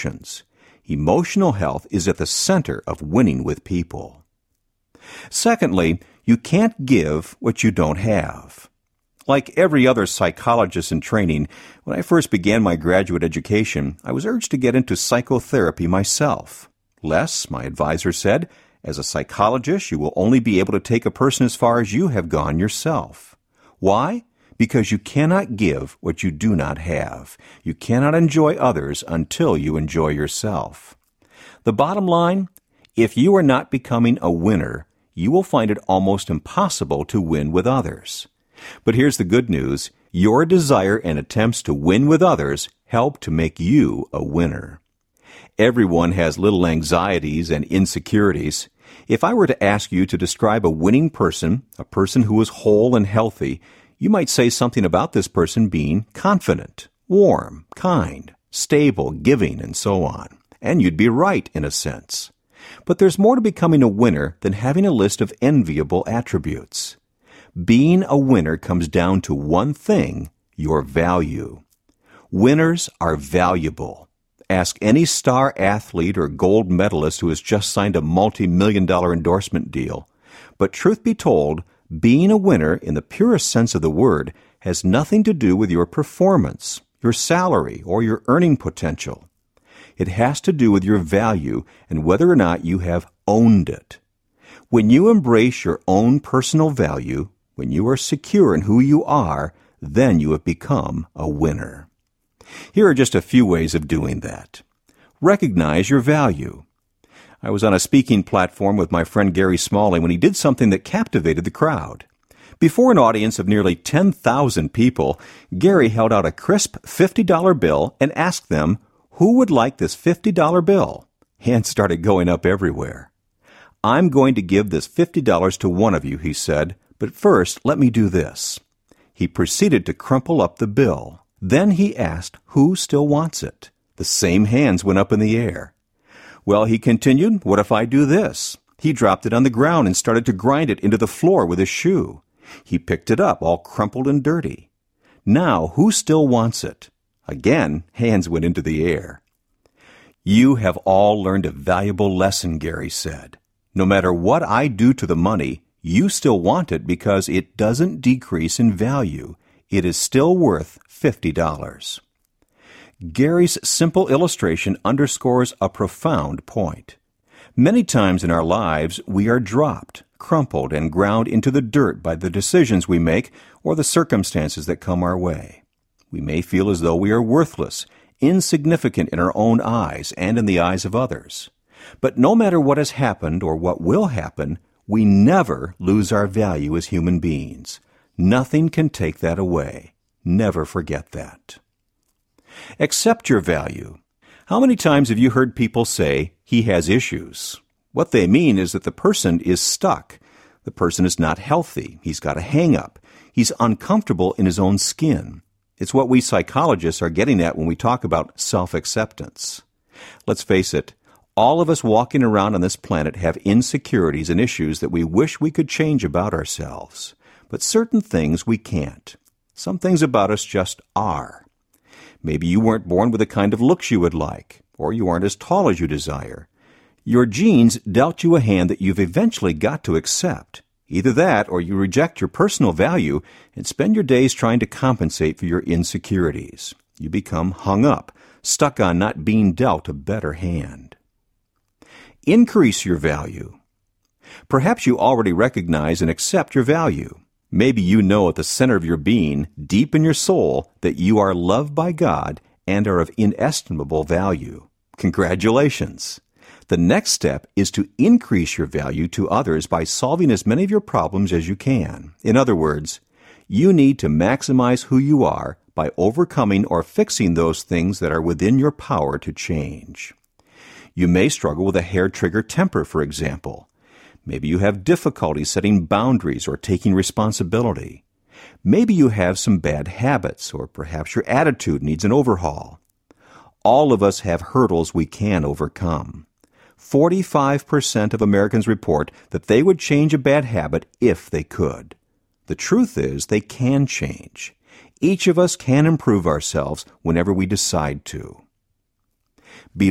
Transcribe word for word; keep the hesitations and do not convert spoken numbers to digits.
Emotional health is at the center of winning with people. Secondly, you can't give what you don't have. Like every other psychologist in training, when I first began my graduate education, I was urged to get into psychotherapy myself. Les, my advisor, said, as a psychologist, you will only be able to take a person as far as you have gone yourself. Why? Because you cannot give what you do not have. You cannot enjoy others until you enjoy yourself. The bottom line, if you are not becoming a winner, you will find it almost impossible to win with others. But here's the good news. Your desire and attempts to win with others help to make you a winner. Everyone has little anxieties and insecurities. If I were to ask you to describe a winning person, a person who is whole and healthy, you might say something about this person being confident, warm, kind, stable, giving, and so on. And you'd be right in a sense. But there's more to becoming a winner than having a list of enviable attributes. Being a winner comes down to one thing, your value. Winners are valuable. Ask any star athlete or gold medalist who has just signed a multi-million dollar endorsement deal. But truth be told, being a winner in the purest sense of the word has nothing to do with your performance, your salary, or your earning potential. It has to do with your value and whether or not you have owned it. When you embrace your own personal value, when you are secure in who you are, then you have become a winner. Here are just a few ways of doing that. Recognize your value. I was on a speaking platform with my friend Gary Smalley when he did something that captivated the crowd. Before an audience of nearly ten thousand people, Gary held out a crisp fifty dollar bill and asked them, who would like this fifty dollar bill? Hands started going up everywhere. I'm going to give this fifty dollars to one of you, he said, but first let me do this. He proceeded to crumple up the bill. Then he asked who still wants it. The same hands went up in the air. Well, he continued, what if I do this? He dropped it on the ground and started to grind it into the floor with his shoe. He picked it up, all crumpled and dirty. Now, who still wants it? Again, hands went into the air. You have all learned a valuable lesson, Gary said. No matter what I do to the money, you still want it because it doesn't decrease in value. It is still worth fifty dollars. Gary's simple illustration underscores a profound point. Many times in our lives, we are dropped, crumpled, and ground into the dirt by the decisions we make or the circumstances that come our way. We may feel as though we are worthless, insignificant in our own eyes and in the eyes of others. But no matter what has happened or what will happen, we never lose our value as human beings. Nothing can take that away. Never forget that. Accept your value. How many times have you heard people say, he has issues? What they mean is that the person is stuck. The person is not healthy. He's got a hang-up. He's uncomfortable in his own skin. It's what we psychologists are getting at when we talk about self-acceptance. Let's face it, all of us walking around on this planet have insecurities and issues that we wish we could change about ourselves. But certain things we can't. Some things about us just are. Maybe you weren't born with the kind of looks you would like, or you aren't as tall as you desire. Your genes dealt you a hand that you've eventually got to accept. Either that, or you reject your personal value and spend your days trying to compensate for your insecurities. You become hung up, stuck on not being dealt a better hand. Increase your value. Perhaps you already recognize and accept your value. Maybe you know at the center of your being, deep in your soul, that you are loved by God and are of inestimable value. Congratulations! The next step is to increase your value to others by solving as many of your problems as you can. In other words, you need to maximize who you are by overcoming or fixing those things that are within your power to change. You may struggle with a hair-trigger temper, for example. Maybe you have difficulty setting boundaries or taking responsibility. Maybe you have some bad habits, or perhaps your attitude needs an overhaul. All of us have hurdles we can overcome. forty-five percent of Americans report that they would change a bad habit if they could. The truth is, they can change. Each of us can improve ourselves whenever we decide to. Be